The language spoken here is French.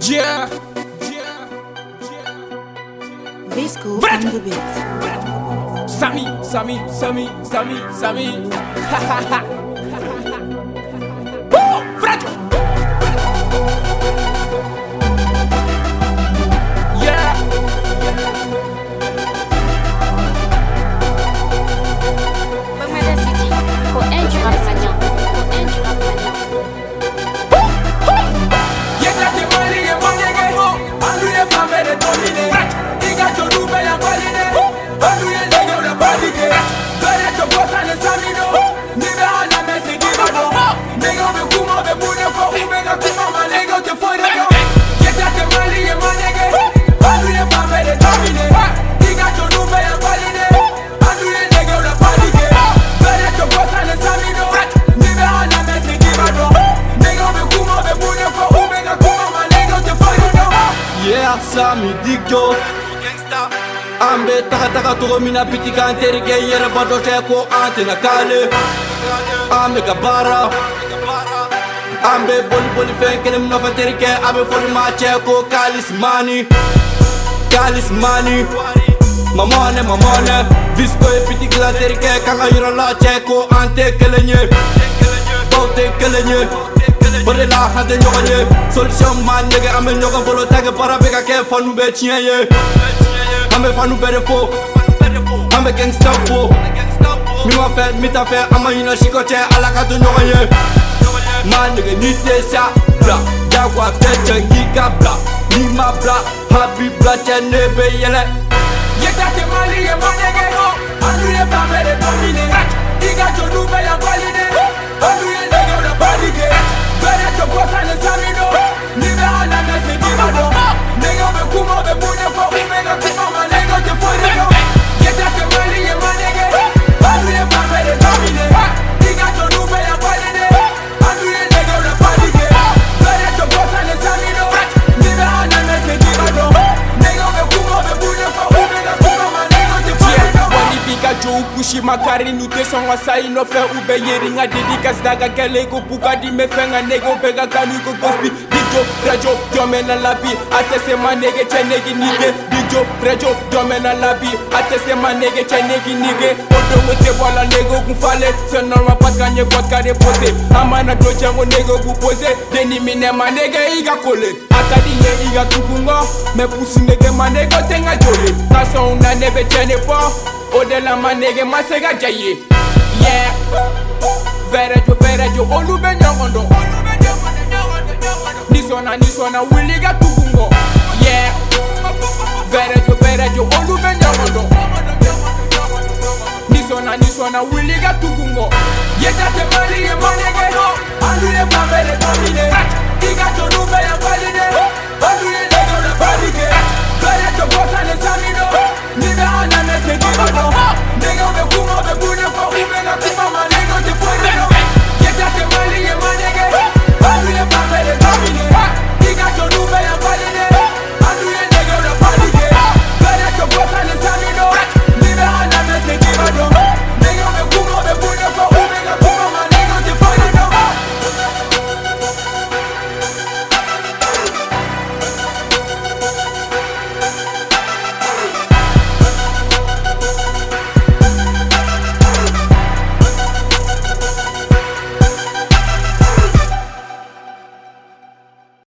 Yeah. Visco on the beat. Sami. Boom, fragile. Yeah. Bamada City, ko enju rapanya. Yeah, Sami Digjo Ambe taka togo mina pitika anterike yere bado ko antena kale Ambe kabara Ambe boli fenkele mno fanterike Ambe foli mache ko Kalis mani Mamone Visco e pitika anterike Kanga yura la ko ante kelenye Baute kelenye Bode la hante nyogonye Solution man nege ame nyogon bolo tage para beka ke fanu be chien ye Ame fanu bere fo Ame gangsta fo Mi ma fe, mi ta fe Ama yina shikote ala katu nyogonye Man nege nite sa bla Jagwa teche hika bla Nima bla Habi bla chene be yele Yeta te mali ye manege ho Anu ye famere domine Iga chonu be ya valine Anu ye nege una balige Bere to bosa ne samino Nibe ana mese gimano Nego be kuma be mune fo Umega kuma manego te fore no Yeta te mali ye manege Anu ye famere domine Iga chonu be ya valine Anu ye nege una balige Bere to bosa ne samino Nibe ana mese gimano Nego be kuma be mune fo Umega kuma manego te fore no Wani bika jo ukushi makari nute songa sai no fe ube yeri nga dedikas daga kele ko puka di me fenga nego pega kanu ko gospi Dijo, frejo, domena labi Atese manege chenegi nige Dijo, frejo, domena labi Atese manege chenegi nige Odo mote wala nego kumfale Se norma paska nye vodka repose Amana dojengo nego kupose Deni mine manege iga kole Akadi ye iga tukungo Me pusi nege manego tenga jole Kaso una nebe chene po Ode la manege masega jaye Yeah Verejo olube nyongondo Nisona wiliga tukungo Yeah Verejo olube nyongondo Nisona wiliga tukungo Yeta te mali ye manege ho